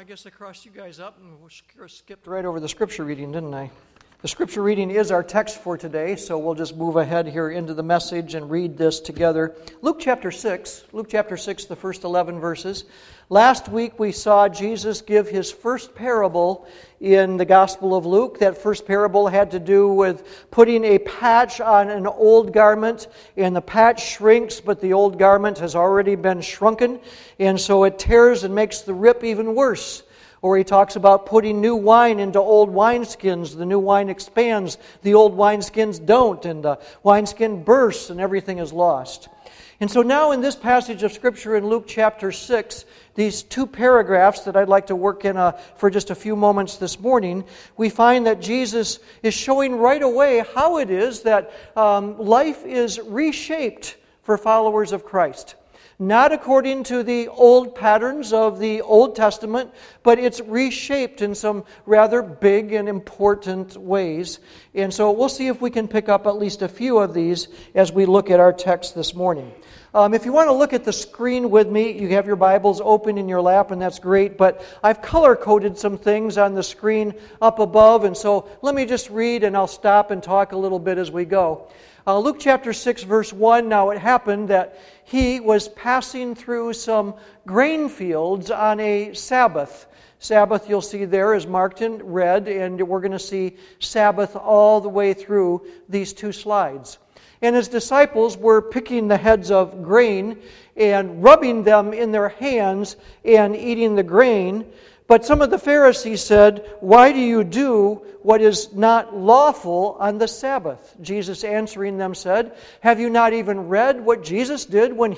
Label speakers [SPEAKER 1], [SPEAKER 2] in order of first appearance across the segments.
[SPEAKER 1] I guess I crossed you guys up and skipped right over the scripture reading, didn't I? The scripture reading is our text for today, so we'll just move ahead here into the message and read this together. Luke chapter 6, the first 11 verses. Last week we saw Jesus give his first parable in the Gospel of Luke. That first parable had to do with putting a patch on an old garment, and the patch shrinks, but the old garment has already been shrunken, and so it tears and makes the rip even worse. Or he talks about putting new wine into old wineskins. The new wine expands, the old wineskins don't, and the wineskin bursts and everything is lost. And so now in this passage of Scripture in Luke chapter 6, these two paragraphs that I'd like to work in for just a few moments this morning, we find that Jesus is showing right away how it is that life is reshaped for followers of Christ. Not according to the old patterns of the Old Testament, but it's reshaped in some rather big and important ways. And so we'll see if we can pick up at least a few of these as we look at our text this morning. If you want to look at the screen with me, you have your Bibles open in your lap, and that's great. But I've color-coded some things on the screen up above, and so let me just read, and I'll stop and talk a little bit as we go. Luke chapter 6, verse 1, now it happened that he was passing through some grain fields on a Sabbath. Sabbath, you'll see there, is marked in red, and we're going to see Sabbath all the way through these two slides. And his disciples were picking the heads of grain and rubbing them in their hands and eating the grain. But some of the Pharisees said, "Why do you do what is not lawful on the Sabbath?" Jesus answering them said, "Have you not even read what Jesus did when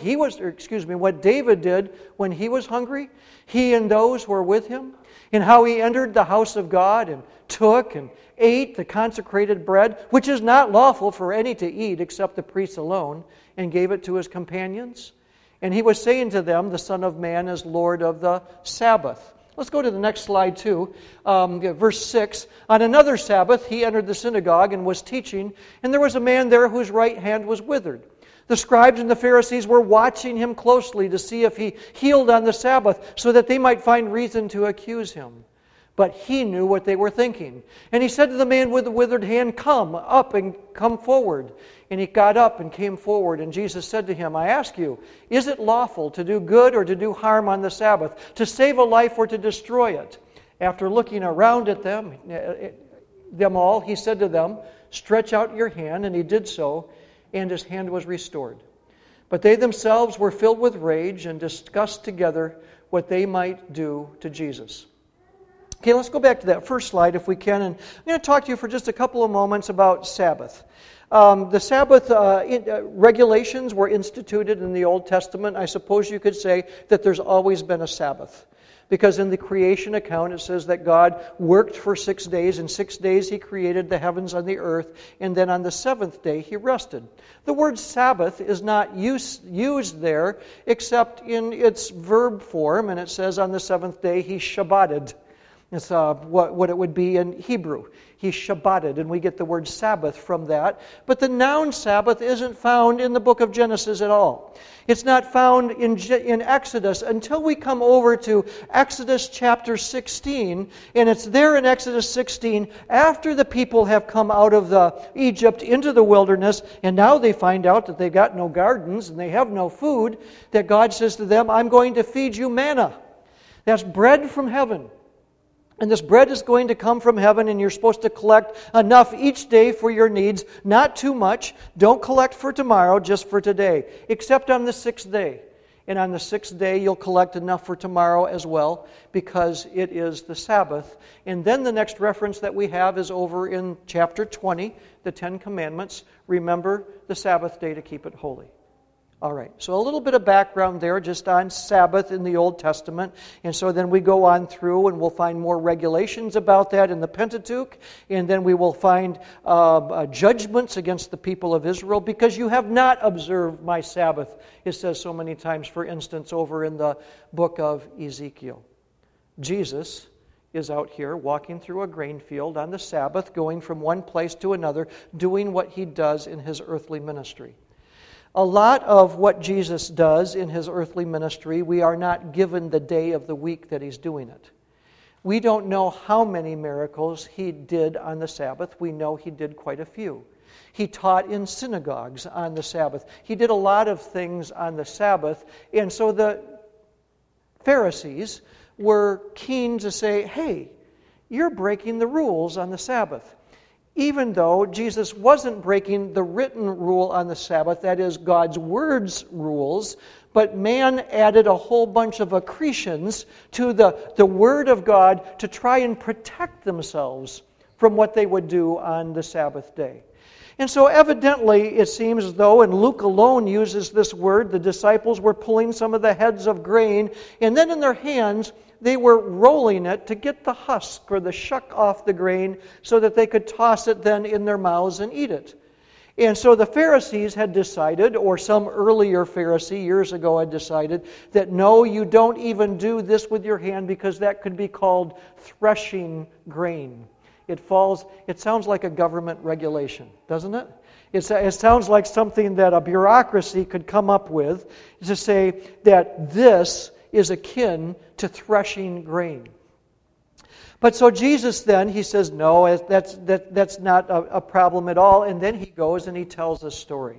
[SPEAKER 1] what David did when he was hungry? He and those who were with him, and how he entered the house of God and took and ate the consecrated bread, which is not lawful for any to eat except the priests alone, and gave it to his companions. And he was saying to them, the Son of Man is Lord of the Sabbath." Let's go to the next slide too. Verse 6. On another Sabbath he entered the synagogue and was teaching, and there was a man there whose right hand was withered. The scribes and the Pharisees were watching him closely to see if he healed on the Sabbath, so that they might find reason to accuse him. But he knew what they were thinking. And he said to the man with the withered hand, "Come up and come forward." And he got up and came forward. And Jesus said to him, "I ask you, is it lawful to do good or to do harm on the Sabbath, to save a life or to destroy it?" After looking around at them all, he said to them, "Stretch out your hand." And he did so, and his hand was restored. But they themselves were filled with rage and discussed together what they might do to Jesus. Okay, let's go back to that first slide if we can. And I'm going to talk to you for just a couple of moments about Sabbath. The Sabbath regulations were instituted in the Old Testament. I suppose you could say that there's always been a Sabbath. Because in the creation account it says that God worked for 6 days. In 6 days he created the heavens and the earth. And then on the seventh day he rested. The word Sabbath is not used there except in its verb form. And it says on the seventh day he Shabbated. It's what it would be in Hebrew. He Shabbated, and we get the word Sabbath from that. But the noun Sabbath isn't found in the book of Genesis at all. It's not found in Exodus until we come over to Exodus chapter 16. And it's there in Exodus 16, after the people have come out of Egypt into the wilderness, and now they find out that they've got no gardens and they have no food, that God says to them, "I'm going to feed you manna." That's bread from heaven. And this bread is going to come from heaven, and you're supposed to collect enough each day for your needs. Not too much. Don't collect for tomorrow, just for today. Except on the sixth day. And on the sixth day, you'll collect enough for tomorrow as well, because it is the Sabbath. And then the next reference that we have is over in chapter 20, the Ten Commandments. Remember the Sabbath day to keep it holy. All right, so a little bit of background there just on Sabbath in the Old Testament. And so then we go on through and we'll find more regulations about that in the Pentateuch. And then we will find judgments against the people of Israel because you have not observed my Sabbath, it says so many times, for instance, over in the book of Ezekiel. Jesus is out here walking through a grain field on the Sabbath, going from one place to another, doing what he does in his earthly ministry. A lot of what Jesus does in his earthly ministry, we are not given the day of the week that he's doing it. We don't know how many miracles he did on the Sabbath. We know he did quite a few. He taught in synagogues on the Sabbath. He did a lot of things on the Sabbath. And so the Pharisees were keen to say, hey, you're breaking the rules on the Sabbath. Even though Jesus wasn't breaking the written rule on the Sabbath, that is God's Word's rules, but man added a whole bunch of accretions to the Word of God to try and protect themselves from what they would do on the Sabbath day. And so evidently it seems as though, and Luke alone uses this word, the disciples were pulling some of the heads of grain, and then in their hands they were rolling it to get the husk or the shuck off the grain so that they could toss it then in their mouths and eat it. And so the Pharisees had decided, or some earlier Pharisee years ago had decided, that no, you don't even do this with your hand because that could be called threshing grain. It sounds like a government regulation, doesn't it? It sounds like something that a bureaucracy could come up with to say that this is akin to threshing grain. But so Jesus then, he says, no, that's not a problem at all. And then he goes and he tells a story.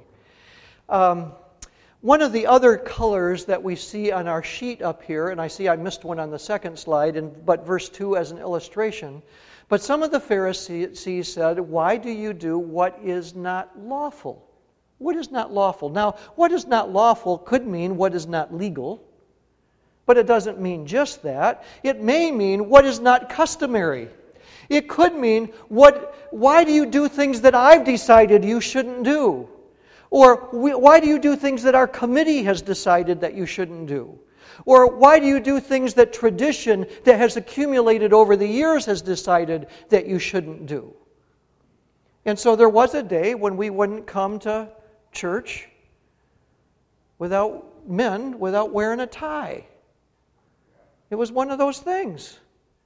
[SPEAKER 1] One of the other colors that we see on our sheet up here, and I see I missed one on the second slide, but verse 2 as an illustration. But some of the Pharisees said, why do you do what is not lawful? What is not lawful? Now, what is not lawful could mean what is not legal. But it doesn't mean just that. It may mean what is not customary. It could mean why do you do things that I've decided you shouldn't do? Or why do you do things that our committee has decided that you shouldn't do? Or why do you do things that tradition that has accumulated over the years has decided that you shouldn't do? And so there was a day when we wouldn't come to church without wearing a tie. It was one of those things.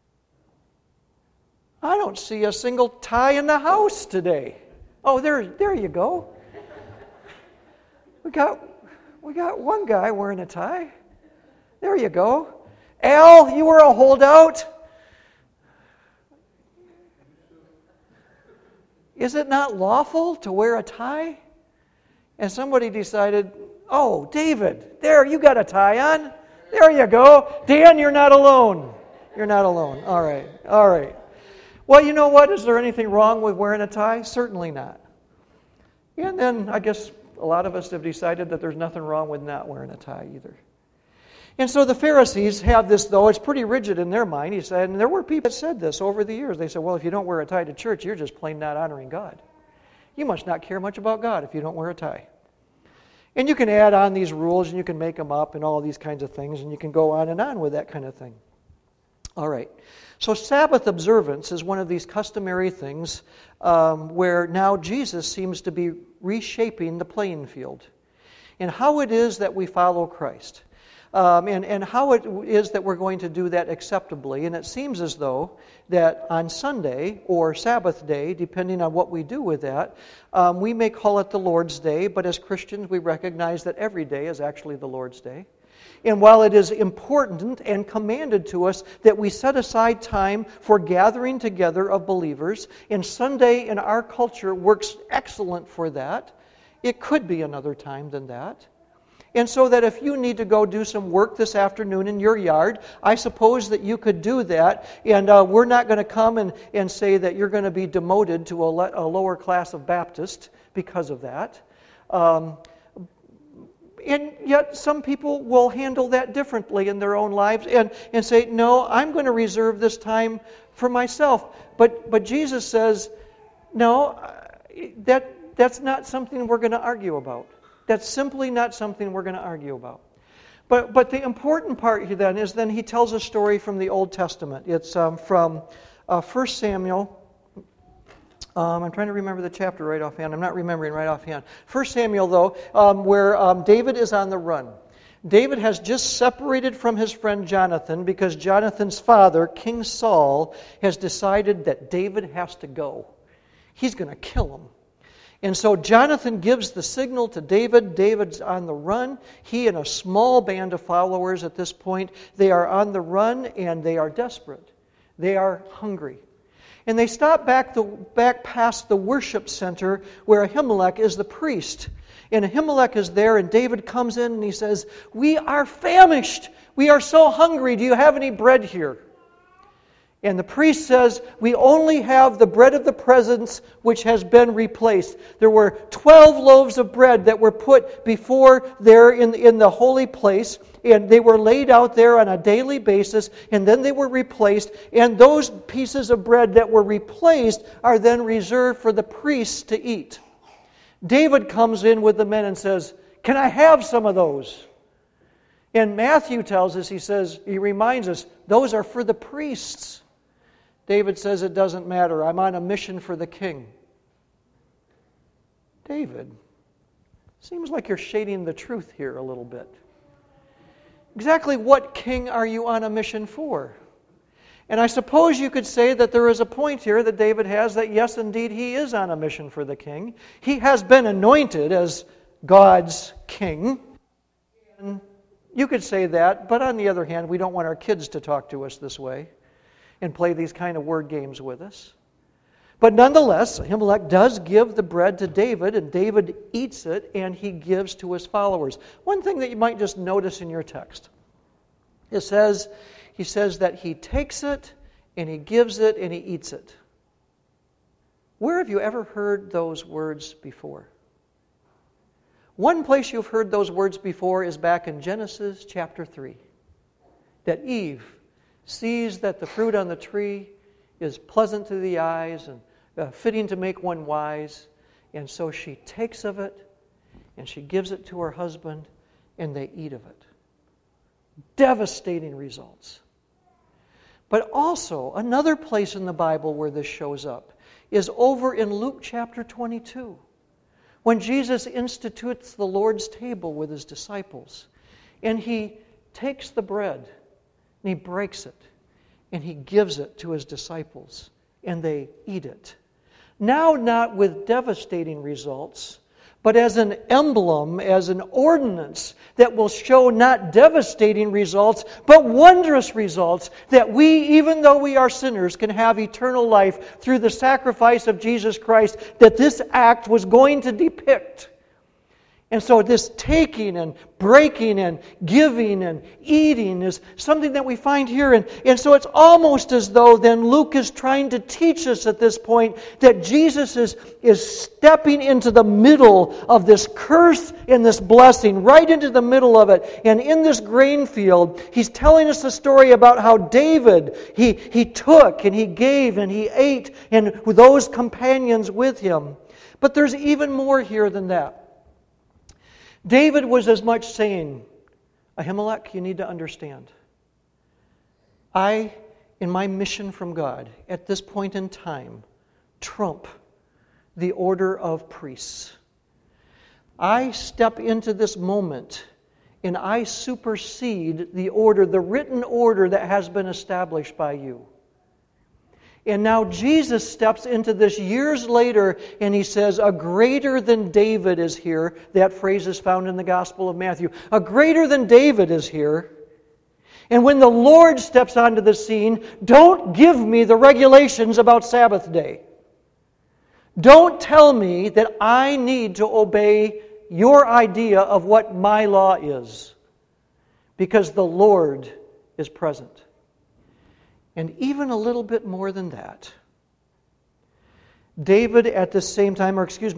[SPEAKER 1] I don't see a single tie in the house today. Oh, there you go. We got one guy wearing a tie. There you go. Al, you were a holdout. Is it not lawful to wear a tie? And somebody decided, oh, David, there, you got a tie on. There you go. Dan, you're not alone. You're not alone. All right. Well, you know what? Is there anything wrong with wearing a tie? Certainly not. And then I guess a lot of us have decided that there's nothing wrong with not wearing a tie either. And so the Pharisees have this, though, it's pretty rigid in their mind. He said, and there were people that said this over the years. They said, well, if you don't wear a tie to church, you're just plain not honoring God. You must not care much about God if you don't wear a tie. And you can add on these rules, and you can make them up and all these kinds of things, and you can go on and on with that kind of thing. All right. So Sabbath observance is one of these customary things where now Jesus seems to be reshaping the playing field and how it is that we follow Christ. And how it is that we're going to do that acceptably. And it seems as though that on Sunday or Sabbath day, depending on what we do with that, we may call it the Lord's Day, but as Christians we recognize that every day is actually the Lord's Day. And while it is important and commanded to us that we set aside time for gathering together of believers, and Sunday in our culture works excellent for that, it could be another time than that. And so that if you need to go do some work this afternoon in your yard, I suppose that you could do that. And we're not going to come and say that you're going to be demoted to a lower class of Baptist because of that. And yet some people will handle that differently in their own lives and say, no, I'm going to reserve this time for myself. But Jesus says, no, that's not something we're going to argue about. That's simply not something we're going to argue about. But the important part here then is he tells a story from the Old Testament. It's from 1 Samuel. I'm trying to remember the chapter right offhand. I'm not remembering right offhand. 1 Samuel, though, where David is on the run. David has just separated from his friend Jonathan because Jonathan's father, King Saul, has decided that David has to go. He's going to kill him. And so Jonathan gives the signal to David. David's on the run. He and a small band of followers at this point, they are on the run and they are desperate. They are hungry. And they stop back past the worship center where Ahimelech is the priest. And Ahimelech is there, and David comes in and he says, "We are famished. We are so hungry. Do you have any bread here?" And the priest says, "We only have the bread of the presence which has been replaced." There were 12 loaves of bread that were put before there in the holy place, and they were laid out there on a daily basis, and then they were replaced, and those pieces of bread that were replaced are then reserved for the priests to eat. David comes in with the men and says, "Can I have some of those?" And Matthew tells us, he reminds us, those are for the priests. David says, "It doesn't matter. I'm on a mission for the king." David, seems like you're shading the truth here a little bit. Exactly what king are you on a mission for? And I suppose you could say that there is a point here that David has that yes, indeed, he is on a mission for the king. He has been anointed as God's king. And you could say that, but on the other hand, we don't want our kids to talk to us this way and play these kind of word games with us. But nonetheless, Ahimelech does give the bread to David, and David eats it, and he gives to his followers. One thing that you might just notice in your text, he says that he takes it, and he gives it, and he eats it. Where have you ever heard those words before? One place you've heard those words before is back in Genesis chapter 3. That Eve sees that the fruit on the tree is pleasant to the eyes and fitting to make one wise, and so she takes of it, and she gives it to her husband, and they eat of it. Devastating results. But also, another place in the Bible where this shows up is over in Luke chapter 22, when Jesus institutes the Lord's table with his disciples. And he takes the bread, and he breaks it, and he gives it to his disciples, and they eat it. Now not with devastating results, but as an emblem, as an ordinance that will show not devastating results, but wondrous results, that we, even though we are sinners, can have eternal life through the sacrifice of Jesus Christ that this act was going to depict. And so this taking and breaking and giving and eating is something that we find here. And so it's almost as though then Luke is trying to teach us at this point that Jesus is stepping into the middle of this curse and this blessing, right into the middle of it. And in this grain field, he's telling us a story about how David, he took and he gave and he ate, and with those companions with him. But there's even more here than that. David was as much saying, Ahimelech, you need to understand. I, in my mission from God, at this point in time, trump the order of priests. I step into this moment and I supersede the order, the written order that has been established by you. And now Jesus steps into this years later, and he says, a greater than David is here. That phrase is found in the Gospel of Matthew. A greater than David is here. And when the Lord steps onto the scene, don't give me the regulations about Sabbath day. Don't tell me that I need to obey your idea of what my law is, because the Lord is present. And even a little bit more than that, Jesus at this same time,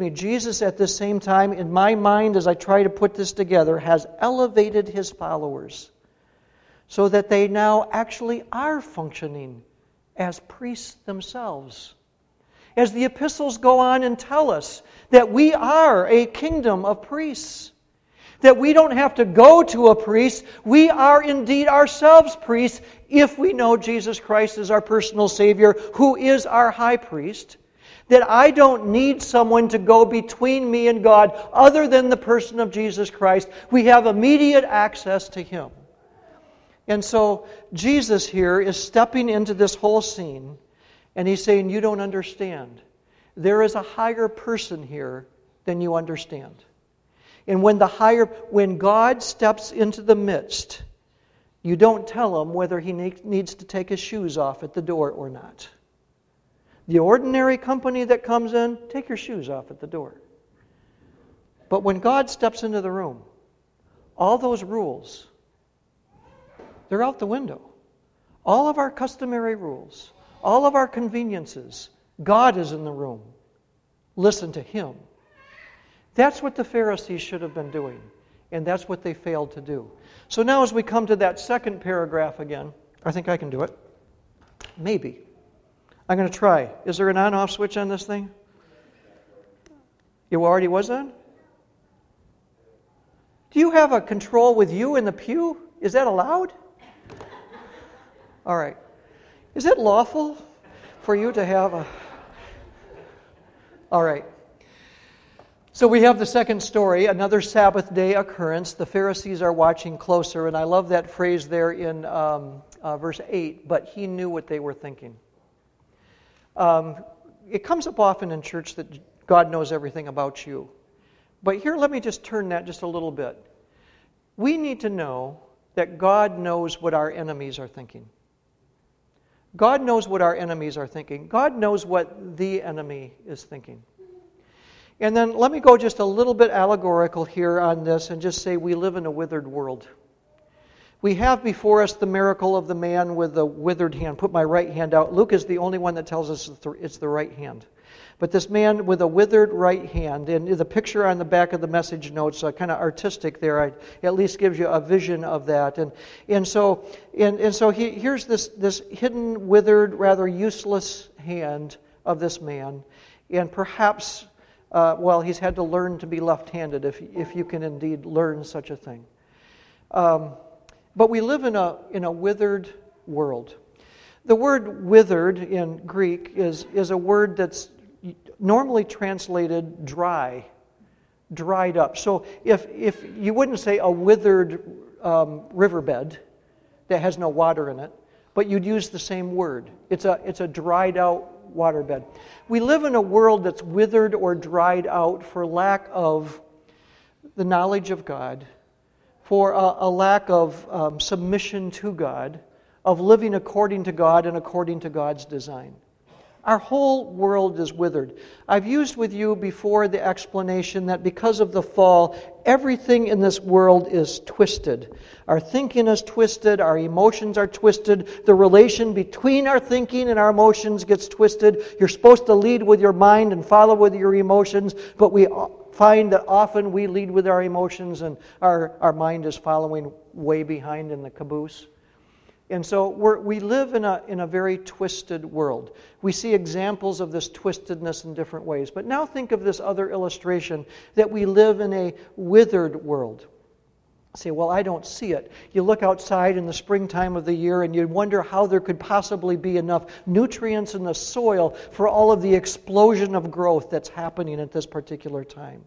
[SPEAKER 1] in my mind as I try to put this together, has elevated his followers so that they now actually are functioning as priests themselves. As the epistles go on and tell us that we are a kingdom of priests. That we don't have to go to a priest. We are indeed ourselves priests if we know Jesus Christ is our personal Savior, who is our high priest. That I don't need someone to go between me and God other than the person of Jesus Christ. We have immediate access to Him. And so Jesus here is stepping into this whole scene, and He's saying, you don't understand. There is a higher person here than you understand. And when God steps into the midst, You don't tell him whether he needs to take his shoes off at the door or not. The ordinary company that comes in, take your shoes off at the door. But when God steps into the room, all those rules, they're out the window. All of our customary rules, all of our conveniences, God is in the room. Listen to Him. That's what the Pharisees should have been doing, and that's what they failed to do. So now as we come to that second paragraph again, I think I can do it. Maybe. I'm going to try. Is there an on-off switch on this thing? It already was on? Do you have a control with you in the pew? Is that allowed? All right. Is it lawful for you to have a... All right. So we have the second story, another Sabbath day occurrence. The Pharisees are watching closer, and I love that phrase there in verse 8, but he knew what they were thinking. It comes up often in church that God knows everything about you. But here, let me just turn that just a little bit. We need to know that God knows what our enemies are thinking. God knows what our enemies are thinking. God knows what the enemy is thinking. And then let me go just a little bit allegorical here on this and just say we live in a withered world. We have before us the miracle of the man with the withered hand. Put my right hand out. Luke is the only one that tells us it's the right hand. But this man with a withered right hand, and the picture on the back of the message notes, kind of artistic there, it at least gives you a vision of that. And so here's this hidden, withered, rather useless hand of this man. And perhaps, he's had to learn to be left-handed, if you can indeed learn such a thing. But we live in a withered world. The word withered in Greek is a word that's normally translated dry, dried up. So if you wouldn't say a withered riverbed that has no water in it, but you'd use the same word. It's a dried out waterbed. We live in a world that's withered or dried out for lack of the knowledge of God, for a lack of submission to God, of living according to God and according to God's design. Our whole world is withered. I've used with you before the explanation that because of the fall, everything in this world is twisted. Our thinking is twisted, our emotions are twisted, the relation between our thinking and our emotions gets twisted. You're supposed to lead with your mind and follow with your emotions, but we find that often we lead with our emotions and our mind is following way behind in the caboose. And so we live in a very twisted world. We see examples of this twistedness in different ways. But now think of this other illustration, that we live in a withered world. Say, well, I don't see it. You look outside in the springtime of the year and you wonder how there could possibly be enough nutrients in the soil for all of the explosion of growth that's happening at this particular time.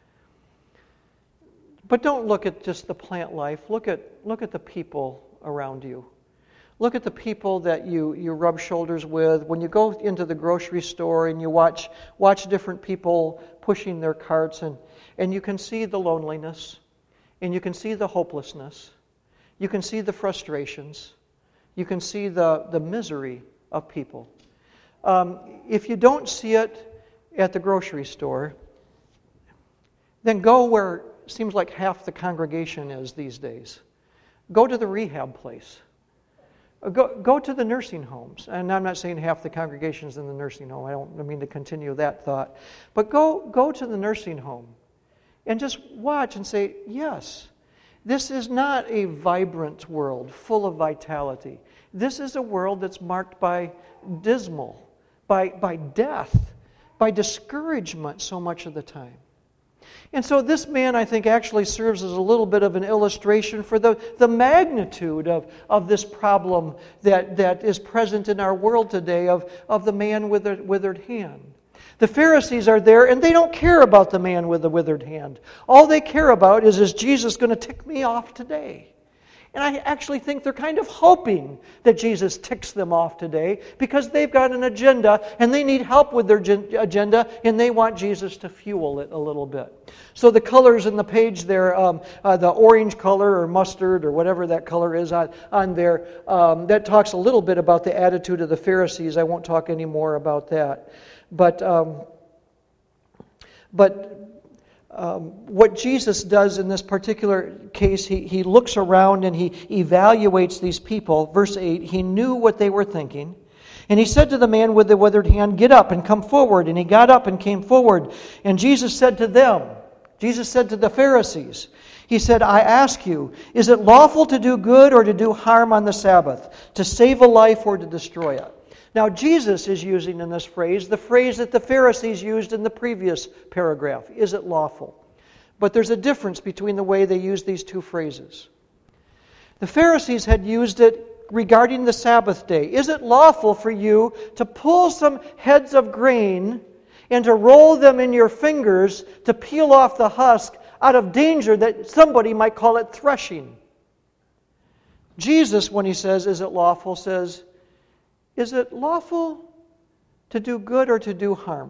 [SPEAKER 1] But don't look at just the plant life. Look at the people around you. Look at the people that you rub shoulders with. When you go into the grocery store and you watch different people pushing their carts, and you can see the loneliness, and you can see the hopelessness, you can see the frustrations, you can see the misery of people. If you don't see it at the grocery store, then go where it seems like half the congregation is these days. Go to the rehab place. Go to the nursing homes. And I'm not saying half the congregation's in the nursing home. I don't mean to continue that thought. But go to the nursing home and just watch and say, yes, this is not a vibrant world full of vitality. This is a world that's marked by dismal, by death, by discouragement so much of the time. And so this man, I think, actually serves as a little bit of an illustration for the magnitude of this problem that is present in our world today of the man with the withered hand. The Pharisees are there, and they don't care about the man with the withered hand. All they care about is Jesus going to tick me off today? And I actually think they're kind of hoping that Jesus ticks them off today because they've got an agenda and they need help with their agenda and they want Jesus to fuel it a little bit. So the colors in the page there, the orange color or mustard or whatever that color is on there, that talks a little bit about the attitude of the Pharisees. I won't talk any more about that. But what Jesus does in this particular case, he looks around and he evaluates these people. Verse 8, he knew what they were thinking. And he said to the man with the withered hand, "Get up and come forward." And he got up and came forward. And Jesus said to the Pharisees, he said, "I ask you, is it lawful to do good or to do harm on the Sabbath, to save a life or to destroy it?" Now, Jesus is using in this phrase the phrase that the Pharisees used in the previous paragraph. Is it lawful? But there's a difference between the way they use these two phrases. The Pharisees had used it regarding the Sabbath day. Is it lawful for you to pull some heads of grain and to roll them in your fingers to peel off the husk out of danger that somebody might call it threshing? Jesus, when he says, "Is it lawful?" says, "Is it lawful to do good or to do harm?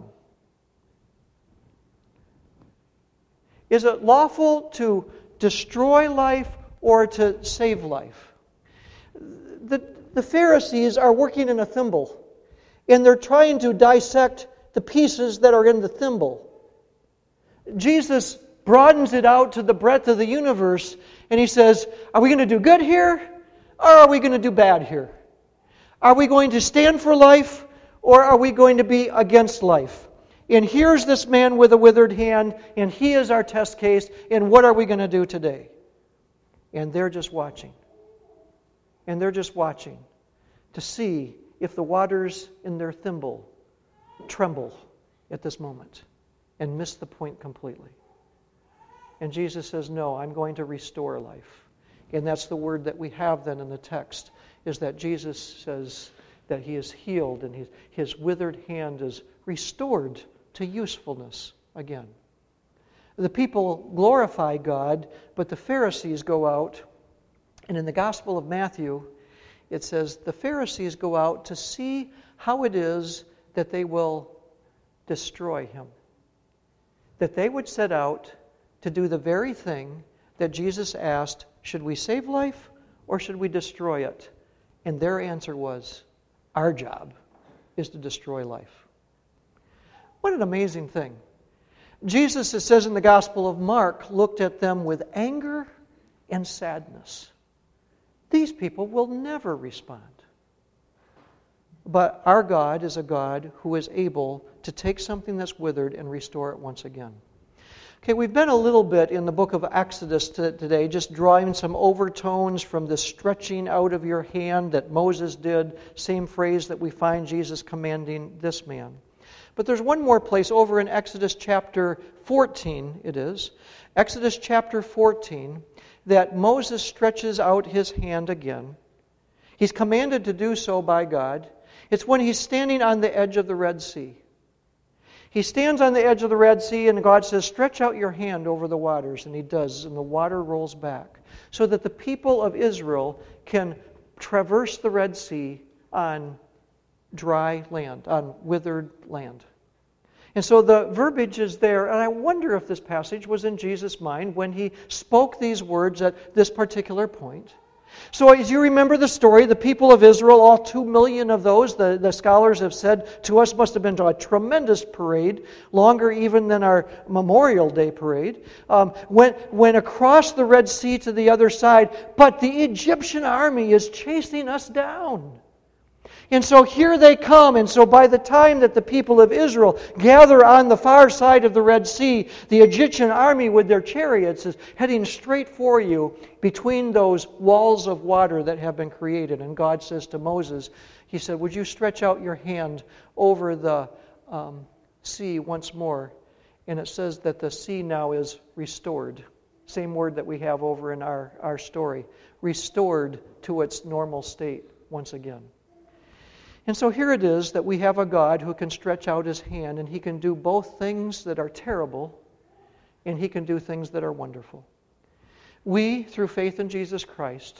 [SPEAKER 1] Is it lawful to destroy life or to save life?" The Pharisees are working in a thimble, and they're trying to dissect the pieces that are in the thimble. Jesus broadens it out to the breadth of the universe, and he says, are we going to do good here, or are we going to do bad here? Are we going to stand for life, or are we going to be against life? And here's this man with a withered hand, and he is our test case, and what are we going to do today? And they're just watching. And they're just watching to see if the waters in their thimble tremble at this moment and miss the point completely. And Jesus says, no, I'm going to restore life. And that's the word that we have then in the text, is that Jesus says that he is healed and his withered hand is restored to usefulness again. The people glorify God, but the Pharisees go out, and in the Gospel of Matthew, it says the Pharisees go out to see how it is that they will destroy him. That they would set out to do the very thing that Jesus asked, should we save life or should we destroy it? And their answer was, our job is to destroy life. What an amazing thing. Jesus, it says in the Gospel of Mark, looked at them with anger and sadness. These people will never respond. But our God is a God who is able to take something that's withered and restore it once again. Okay, we've been a little bit in the book of Exodus today, just drawing some overtones from the stretching out of your hand that Moses did, same phrase that we find Jesus commanding this man. But there's one more place over in Exodus chapter 14, it is. Exodus chapter 14, that Moses stretches out his hand again. He's commanded to do so by God. It's when he's standing on the edge of the Red Sea. He stands on the edge of the Red Sea and God says, stretch out your hand over the waters. And he does, and the water rolls back. So that the people of Israel can traverse the Red Sea on dry land, on withered land. And so the verbiage is there, and I wonder if this passage was in Jesus' mind when he spoke these words at this particular point. So as you remember the story, the people of Israel, all 2 million of those, the scholars have said to us, must have been a tremendous parade, longer even than our Memorial Day parade, went across the Red Sea to the other side, but the Egyptian army is chasing us down. And so here they come, and so by the time that the people of Israel gather on the far side of the Red Sea, the Egyptian army with their chariots is heading straight for you between those walls of water that have been created. And God says to Moses, he said, would you stretch out your hand over the sea once more? And it says that the sea now is restored. Same word that we have over in our story. Restored to its normal state once again. And so here it is that we have a God who can stretch out his hand, and he can do both things that are terrible and he can do things that are wonderful. We, through faith in Jesus Christ,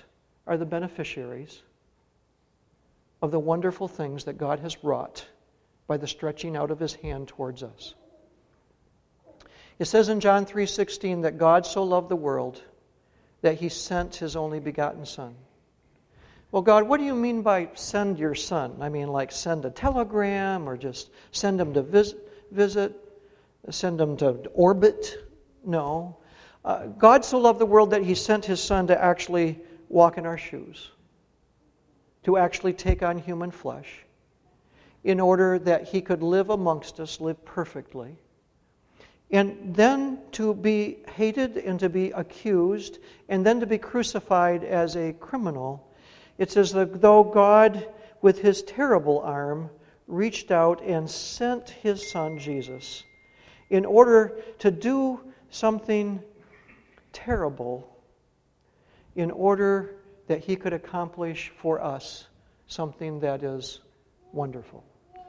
[SPEAKER 1] are the beneficiaries of the wonderful things that God has wrought by the stretching out of His hand towards us. It says in John 3:16 that God so loved the world that He sent His only begotten Son. Well, God, what do you mean by send your Son? I mean, like send a telegram or just send Him to visit, send Him to orbit? No. God so loved the world that He sent His Son to actually walk in our shoes, to actually take on human flesh, in order that He could live amongst us, live perfectly, and then to be hated and to be accused, and then to be crucified as a criminal. It's as though God, with His terrible arm, reached out and sent His Son, Jesus, in order to do something terrible, in order that He could accomplish for us something that is wonderful.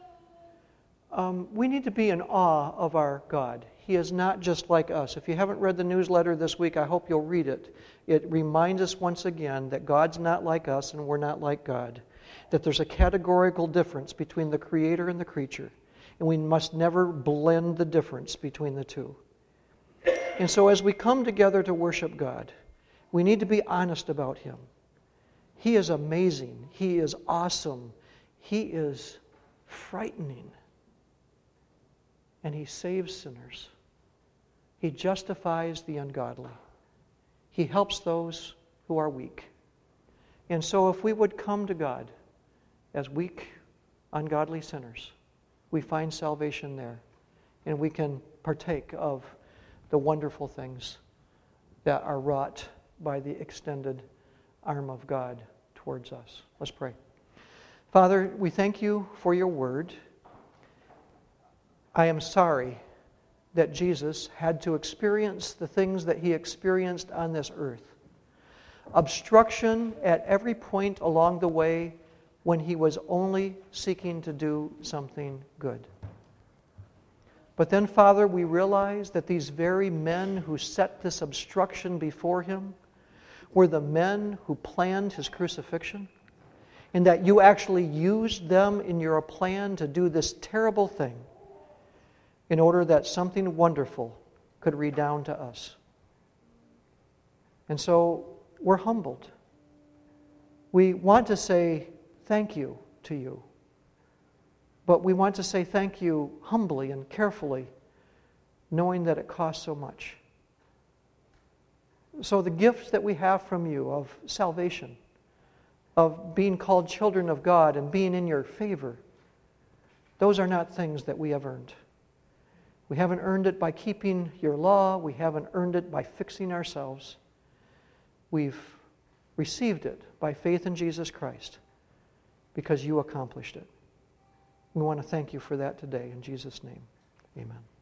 [SPEAKER 1] We need to be in awe of our God. He is not just like us. If you haven't read the newsletter this week, I hope you'll read it. It reminds us once again that God's not like us and we're not like God. That there's a categorical difference between the Creator and the creature. And we must never blend the difference between the two. And so as we come together to worship God, we need to be honest about Him. He is amazing. He is awesome. He is frightening. And He saves sinners. He justifies the ungodly. He helps those who are weak. And so if we would come to God as weak, ungodly sinners, we find salvation there. And we can partake of the wonderful things that are wrought by the extended arm of God towards us. Let's pray. Father, we thank You for Your word. I am sorry that Jesus had to experience the things that He experienced on this earth. Obstruction at every point along the way when He was only seeking to do something good. But then, Father, we realize that these very men who set this obstruction before Him were the men who planned His crucifixion, and that You actually used them in Your plan to do this terrible thing in order that something wonderful could redound to us. And so we're humbled. We want to say thank you to You, but we want to say thank you humbly and carefully, knowing that it costs so much. So the gifts that we have from You of salvation, of being called children of God and being in Your favor, those are not things that we have earned. We haven't earned it by keeping Your law. We haven't earned it by fixing ourselves. We've received it by faith in Jesus Christ because You accomplished it. We want to thank You for that today. In Jesus' name, amen.